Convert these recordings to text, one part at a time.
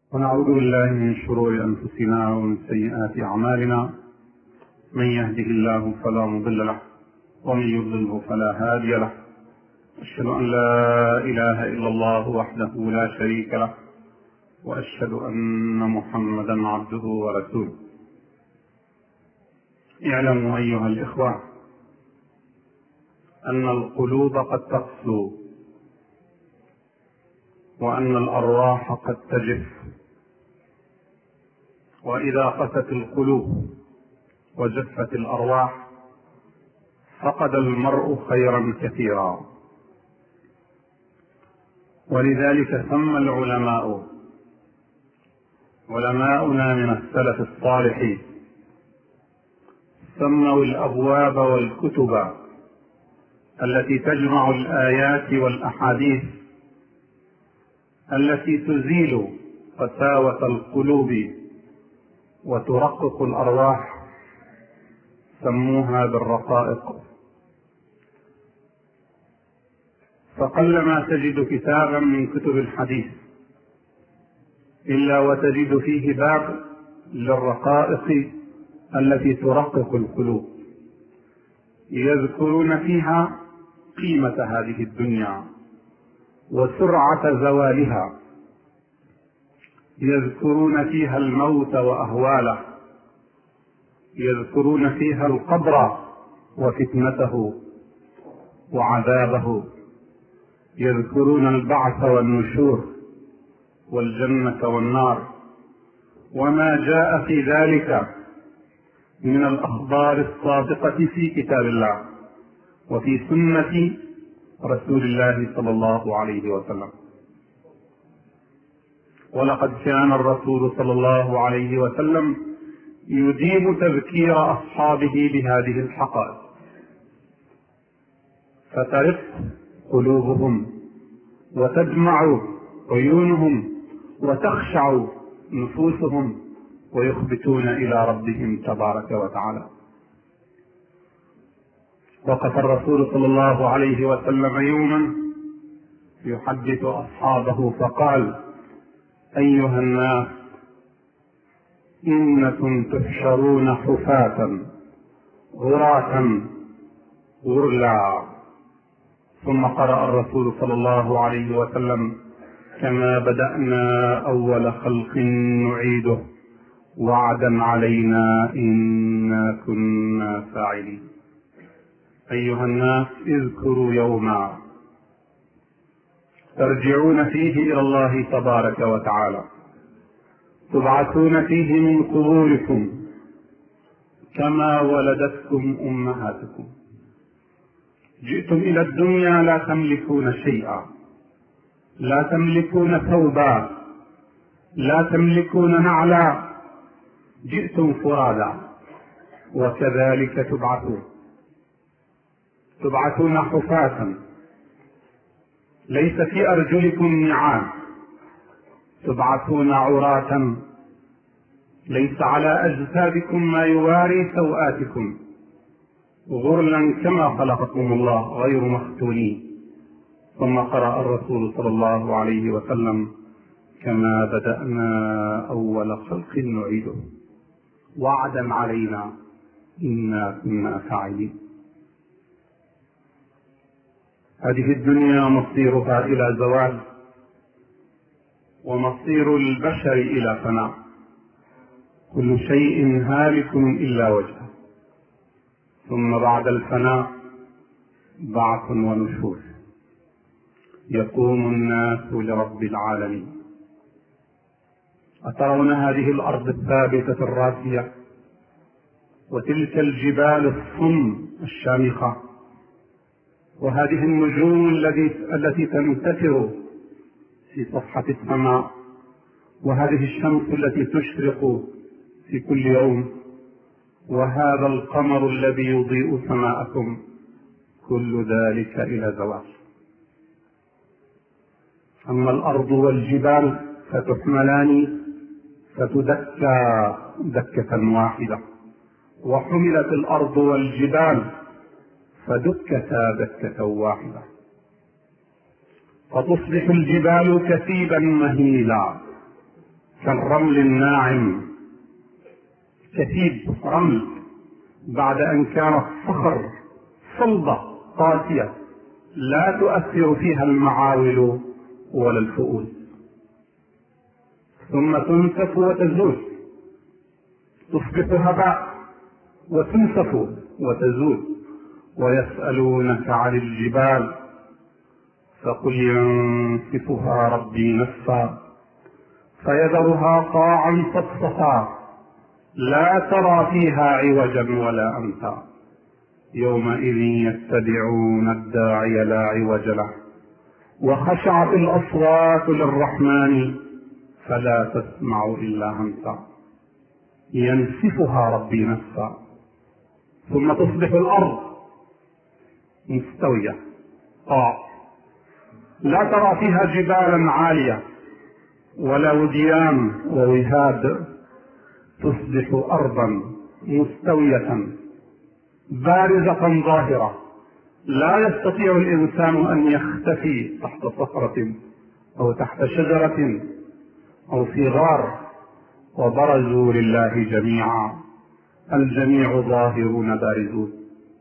ونعوذ بالله من شرور أنفسنا ومن سيئات أعمالنا. من يهده الله فلا مضل له ومن يضلله فلا هادي له. أشهد أن لا إله إلا الله وحده لا شريك له، وأشهد أن محمدا عبده ورسوله. اعلموا أيها الإخوة أن القلوب قد تقسو، وأن الأرواح قد تجف، وإذا قست القلوب وجفت الأرواح فقد المرء خيرا كثيرا. ولذلك ثم علماؤنا من السلف الصالح سموا الأبواب والكتب التي تجمع الآيات والأحاديث التي تزيل قساوة القلوب وترقق الأرواح سموها بالرقائق. فقلما تجد كتابا من كتب الحديث إلا وتجد فيه باب للرقائق التي ترقق القلوب، يذكرون فيها قيمة هذه الدنيا وسرعة زوالها، يذكرون فيها الموت وأهواله، يذكرون فيها القبر وفتنته وعذابه، يذكرون البعث والنشور والجنة والنار وما جاء في ذلك من الأخبار الصادقة في كتاب الله وفي سنة رسول الله صلى الله عليه وسلم. ولقد كان الرسول صلى الله عليه وسلم يديم تذكير أصحابه بهذه الحقائق فترق قلوبهم وتدمع عيونهم وتخشع نفوسهم ويخبتون إلى ربهم تبارك وتعالى. وقف الرسول صلى الله عليه وسلم يوما يحدث أصحابه فقال: أيها الناس، إنكم تحشرون حفاة عراة غرلا. ثم قرأ الرسول صلى الله عليه وسلم: كما بدأنا أول خلق نعيده وعدا علينا إنا كنا فاعلين. أيها الناس، اذكروا يوما ترجعون فيه إلى الله تبارك وتعالى، تبعثون فيه من قبوركم كما ولدتكم أمهاتكم. جئتم إلى الدنيا لا تملكون شيئا، لا تملكون ثوبا، لا تملكون نعلا، جئتم فرادا، وكذلك تبعثون حفاة، ليس في أرجلكم نعال، تبعثون عراة، ليس على أجسادكم ما يواري سوآتكم، غرلا كما خلقكم الله غير مختونين. ثم قرأ الرسول صلى الله عليه وسلم: كما بدأنا أول خلق نعيده وعدا علينا إنا كنا فاعلين. هذه الدنيا مصيرها إلى زوال، ومصير البشر إلى فناء، كل شيء هالك إلا وجهه، ثم بعد الفناء بعث ونشور، يقوم الناس لرب العالمين. أترون هذه الأرض الثابتة الراسية وتلك الجبال الصم الشامخة وهذه النجوم التي تنتثر في صفحة السماء وهذه الشمس التي تشرق في كل يوم وهذا القمر الذي يضيء سماءكم، كل ذلك إلى زوال. أما الأرض والجبال فتحملان فتدكى دكة واحدة، وحملت الأرض والجبال فدكتا دكة واحدة، فتصبح الجبال كثيبا مهيلا كالرمل الناعم، كثيب رمل بعد أن كانت صخر صلبة قاسية لا تؤثر فيها المعاول ولا الفؤوس، ثم تنسف وتزول، تصبح هباء وتنسف وتزول. ويسألونك عن الجبال فقل ينسفها ربي نسفا فيذرها قاعا صفصفا لا ترى فيها عوجا ولا أمتا يومئذ يتبعون الداعي لا عوج له وخشعت الأصوات للرحمن فلا تسمع إلا همسا. ينسفها ربي نسفا ثم تصبح الأرض مستوية لا ترى فيها جبالا عالية ولا وديان ووهاد، تصبح أرضا مستوية بارزة ظاهرة لا يستطيع الإنسان أن يختفي تحت صخرة أو تحت شجرة أو في غار. وبرزوا لله جميعا الجميع ظاهرون بارزون.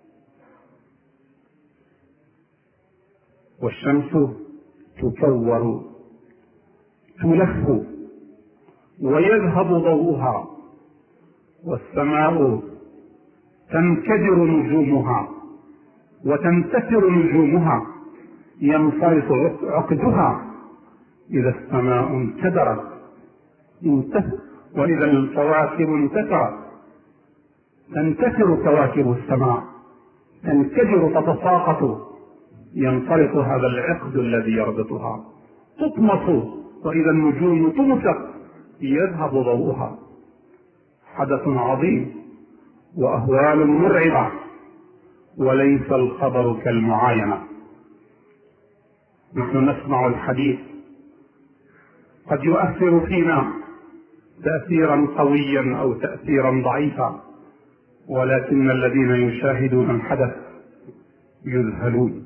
والشمس تكور تلف ويذهب ضوءها، والسماء تنكدر نجومها وتنتثر نجومها، ينفرط عقدها إذا السماء انكدرت وإذا الكواكب انتثرت. تنتثر كواكب السماء، تنكدر تتساقط، ينفرط هذا العقد الذي يربطها. تطمس وإذا النجوم طمست يذهب ضوءها. حدث عظيم وأهوال مرعبة، وليس الخبر كالمعاينة. نحن نسمع الحديث قد يؤثر فينا تأثيرا قويا أو تأثيرا ضعيفا، ولكن الذين يشاهدون الحدث يذهلون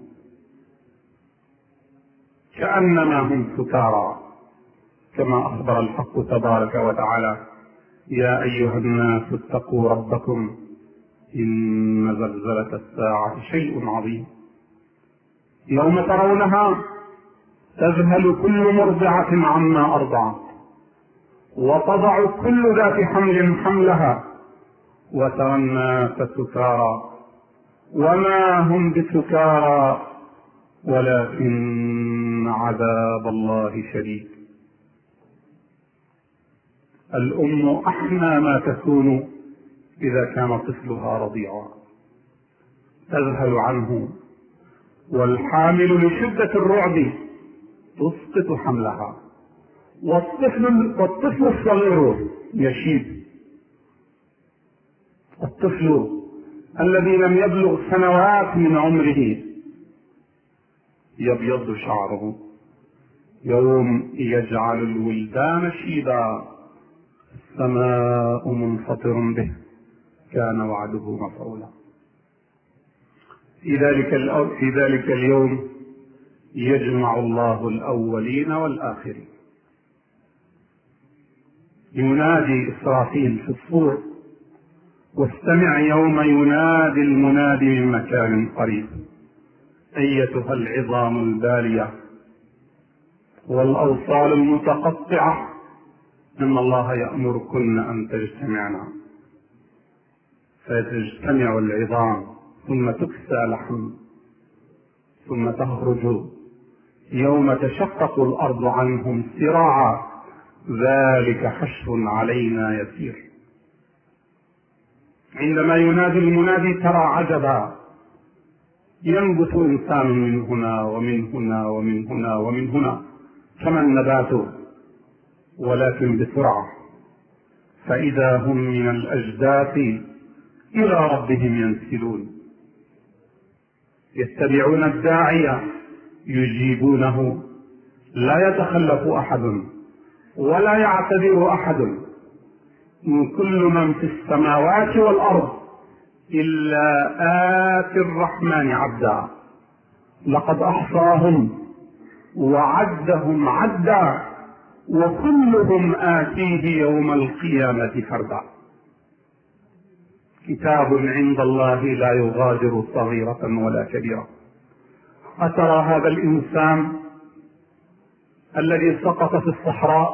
كأنما هم سكارى، كما أخبر الحق تبارك وتعالى: يا أيها الناس اتقوا ربكم إن زلزلة الساعة شيء عظيم يوم ترونها تذهل كل مرضعة عما أرضعت وتضع كل ذات حمل حملها وترى الناس سكارى وما هم بسكارى ولكن عذاب الله شديد. الأم أحنى ما تكون إذا كان طفلها رضيعا، تذهل عنه، والحامل لشدة الرعب تسقط حملها، والطفل الصغير يشيب. الطفل الذي لم يبلغ سنوات من عمره يبيض شعره يوم يجعل الولدان شيبا، السماء منفطر به كان وعده مفعولا. في ذلك اليوم يجمع الله الأولين والآخرين. ينادي إسرافيل في الصور: واستمع يوم ينادي المنادي من مكان قريب أيتها العظام البالية والأوصال المتقطعة إن الله يأمركن أن تجتمعنا. فتجتمع العظام ثم تكسى لحم ثم تخرج يوم تشقق الأرض عنهم سراعا ذلك حشر علينا يسير. عندما ينادي المنادي ترى عجبا، ينبت إنسان من هنا ومن هنا ومن هنا ومن هنا كما النبات، ولكن بسرعة، فإذا هم من الأجداث إلى ربهم ينسلون. يتبعون الداعي يجيبونه، لا يتخلف أحد ولا يعتذر أحد، من كل من في السماوات والأرض إلا آتي الرحمن عبدا لقد أحصاهم وعدهم عدا وكلهم آتيه يوم القيامة فردا. كتاب عند الله لا يغادر صغيرة ولا كبيرة. أترى هذا الإنسان الذي سقط في الصحراء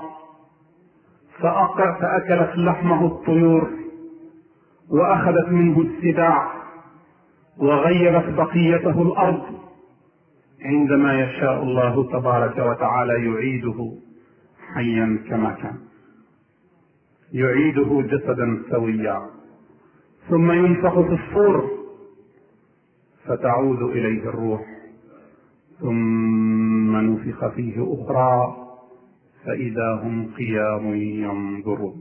فأكلت لحمه الطيور وأخذت منه السباع وغيرت بقيته الأرض، عندما يشاء الله تبارك وتعالى يعيده حيا كما كان، يعيده جسدا سويا، ثم ينفخ في الصور فتعود إليه الروح، ثم نفخ فيه أخرى فإذا هم قيام ينظرون.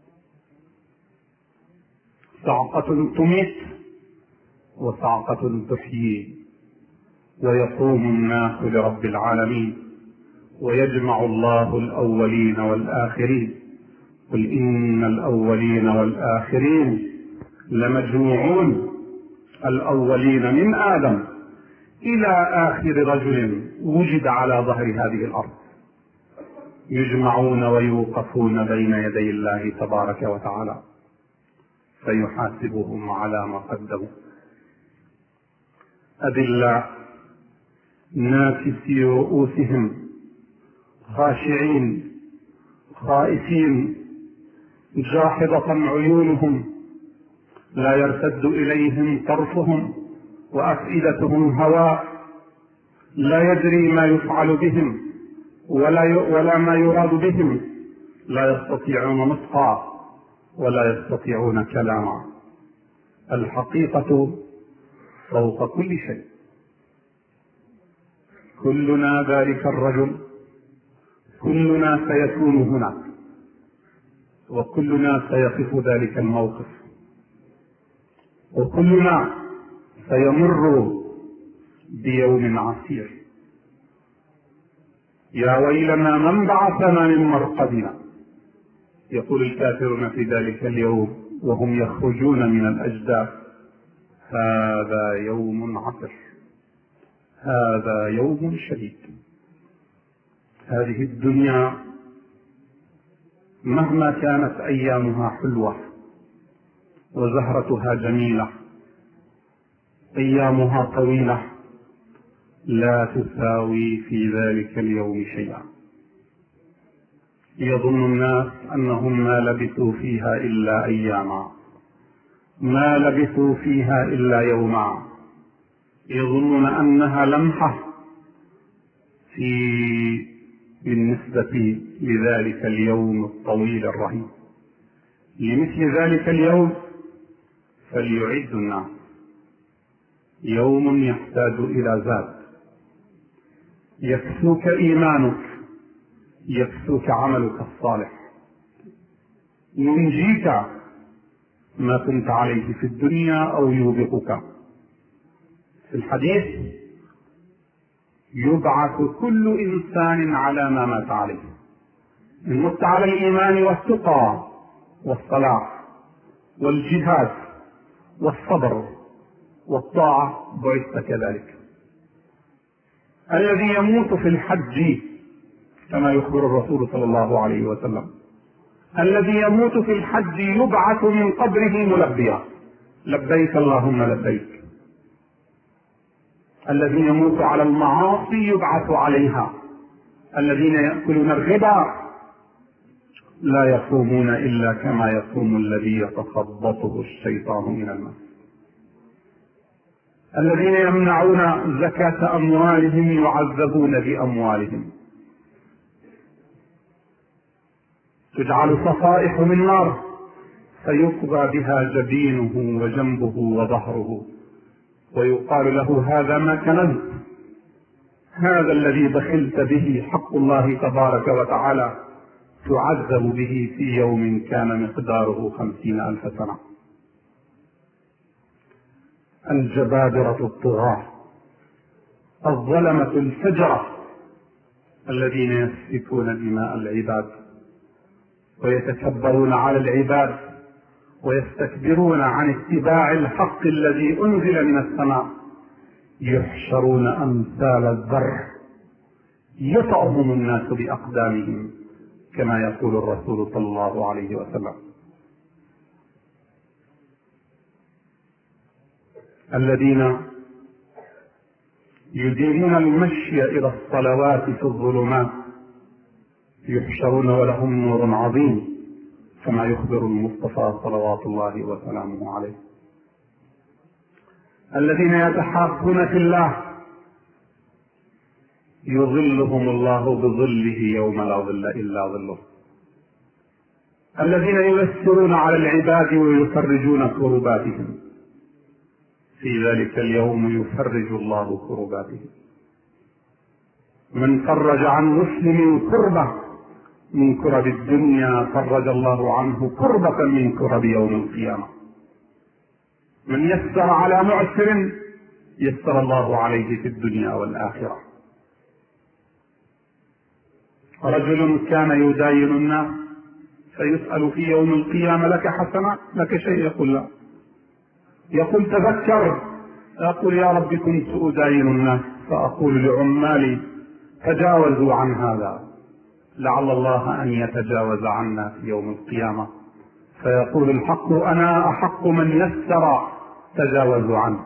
صعقة تميت وصعقة تحيي، ويقوم الناس لرب العالمين، ويجمع الله الأولين والآخرين. قل إن الأولين والآخرين لمجموعون، الأولين من آدم إلى آخر رجل وجد على ظهر هذه الأرض، يجمعون ويوقفون بين يدي الله تبارك وتعالى فيحاسبهم على ما قدموا. أذلاء ناكسي رؤوسهم خاشعين خائفين، جاحظة عيونهم، لا يرتد إليهم طرفهم، وأفئدتهم هواء، لا يدري ما يفعل بهم ولا ما يراد بهم، لا يستطيعون نطقا ولا يستطيعون كلاما. الحقيقة فوق كل شيء. كلنا ذلك الرجل، كلنا سيكون هناك، وكلنا سيقف ذلك الموقف، وكلنا سيمر بيوم عسير. يا ويلنا من بعثنا من مرقدنا، يقول الكافرون في ذلك اليوم وهم يخرجون من الأجداث: هذا يوم عسر، هذا يوم شديد. هذه الدنيا مهما كانت أيامها حلوة وزهرتها جميلة، أيامها طويلة، لا تساوي في ذلك اليوم شيئا. يظن الناس أنهم ما لبثوا فيها إلا أياما، ما لبثوا فيها إلا يوما، يظنون أنها لمحة بالنسبة لذلك اليوم الطويل الرهيب. لمثل ذلك اليوم فليعد الناس. يوم يحتاج إلى زاد، يكسوك إيمانك، يكسوك عملك الصالح، ينجيك ما كنت عليه في الدنيا أو يوبقك. في الحديث: يبعث كل إنسان على ما مات عليه، إن مت على الإيمان والتقى والصلاح والجهاد والصبر والطاعة بعثت كذلك. الذي يموت في الحج كما يخبر الرسول صلى الله عليه وسلم، الذي يموت في الحج يبعث من قبره ملبيا: لبيك اللهم لبيك. الذي يموت على المعاصي يبعث عليها. الذين يأكلون الربا لا يقومون إلا كما يقوم الذي يتخبطه الشيطان من المس. الذين يمنعون زكاة أموالهم يعذبون بأموالهم، تجعل صفائح من نار فيقضى بها جبينه وجنبه وظهره، ويقال له: هذا ما كنزت، هذا الذي بخلت به حق الله تبارك وتعالى، تعذب به في يوم كان مقداره 50,000 سنة. الجبابرة الطغاة الظلمة الفجرة الذين يسفكون دماء العباد ويتكبرون على العباد ويستكبرون عن اتباع الحق الذي أنزل من السماء، يحشرون أمثال الذر يطأهم الناس بأقدامهم كما يقول الرسول صلى الله عليه وسلم. الذين يديرون المشي إلى الصلوات في الظلمات يحشرون ولهم نور عظيم، كما يخبر المصطفى صلوات الله وسلامه عليه. الذين يتحابون في الله يظلهم الله بظله يوم لا ظل إلا ظله. الذين ييسرون على العباد ويفرجون كرباتهم، في ذلك اليوم يفرج الله كرباتهم. من فرج عن مسلم كربة من كرب الدنيا فرج الله عنه كربة من كرب يوم القيامة. من يسر على معسر يسر الله عليه في الدنيا والآخرة. رجل كان يداين الناس فيسأل في يوم القيامة: لك حسنة؟ لك شيء؟ يقول لا. يقول: تذكر. يقول: يا رب كنت أداين الناس فأقول لعمالي تجاوزوا عن هذا، لعل الله أن يتجاوز عنا في يوم القيامة. فيقول الحق: أنا أحق من يسر، تجاوزوا عنه.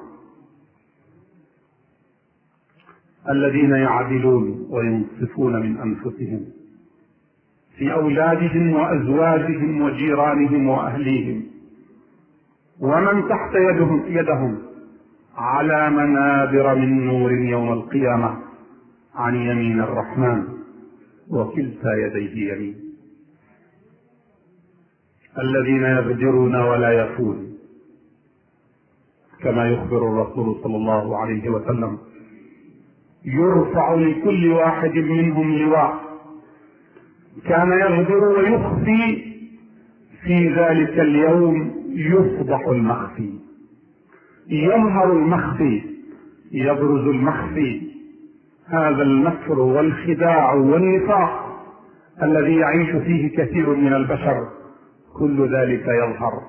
الذين يعدلون وينصفون من أنفسهم في أولادهم وأزواجهم وجيرانهم وأهليهم ومن تحت يدهم على منابر من نور يوم القيامة عن يمين الرحمن وكلتا يديه يمين. الذين يغدرون ولا يفون، كما يخبر الرسول صلى الله عليه وسلم: يرفع لكل واحد منهم لواء كان يغدر ويخفي، في ذلك اليوم يفضح المخفي، يظهر المخفي، يبرز المخفي. هذا المكر والخداع والنفاق الذي يعيش فيه كثير من البشر، كل ذلك يظهر،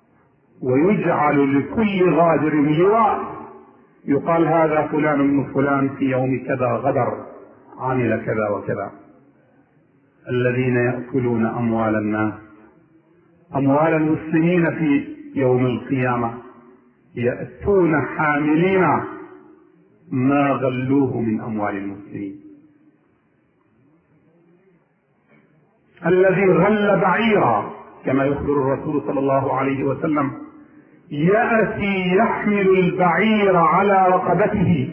ويجعل لكل غادر لواء، يقال: هذا فلان من فلان في يوم كذا غدر، عمل كذا وكذا. الذين يأكلون أموال الناس، أموال المسلمين، في يوم القيامة يأتون حاملين ما غلوه من أموال المسلمين. الذي غل بعيرا، كما يخبر الرسول صلى الله عليه وسلم: يأتي يحمل البعير على رقبته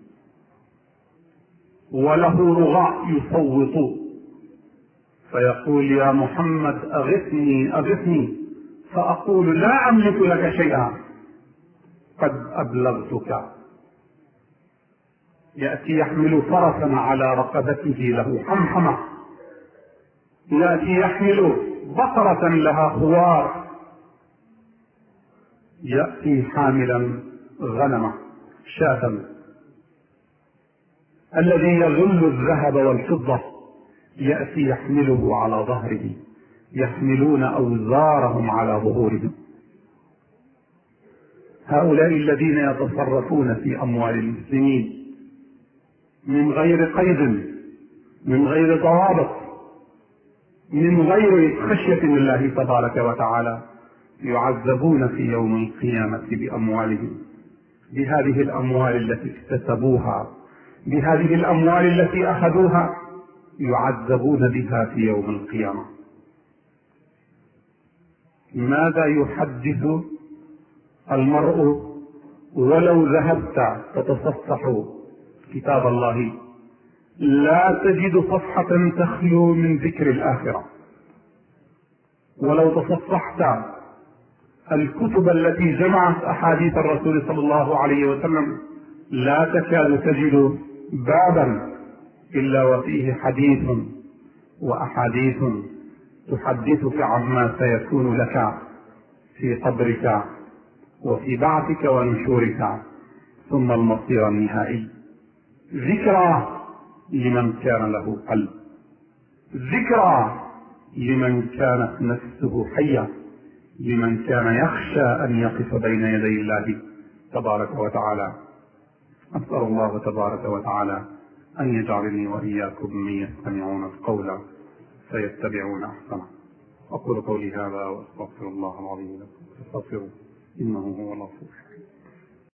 وله رغاء يصوت، فيقول: يا محمد أغثني أغثني، فأقول: لا أملك لك شيئا، قد أبلغتك. يأتي يحمل فرسا على رقبته له حمحمة، يأتي يحمل بقرة لها خوار، يأتي حاملا غنمة شاة. الذي يغل الذهب والفضة يأتي يحمله على ظهره، يحملون أوزارهم على ظهورهم. هؤلاء الذين يتصرفون في أموال المسلمين من غير قيد، من غير ضوابط، من غير خشية الله تبارك وتعالى، يعذبون في يوم القيامة بأموالهم، بهذه الأموال التي اكتسبوها، بهذه الأموال التي أخذوها، يعذبون بها في يوم القيامة. ماذا يحدث المرء ولو ذهبت تتصفح كتاب الله لا تجد صفحة تخلو من ذكر الآخرة؟ ولو تصفحت الكتب التي جمعت أحاديث الرسول صلى الله عليه وسلم لا تكاد تجد بابا إلا وفيه حديث وأحاديث تحدثك عما سيكون لك في قبرك وفي بعثك ونشورك ثم المصير النهائي. ذكرى لمن كان له قلب، ذكرى لمن كانت نفسه حية، لمن كان يخشى أن يقف بين يدي الله تبارك وتعالى. أسأل الله تبارك وتعالى أن يجعلني وإياكم من يستمعون القول فيتبعون أحسنه. أقول قولي هذا وأستغفر الله العظيم لكم فاستغفروه إنه هو الغفور.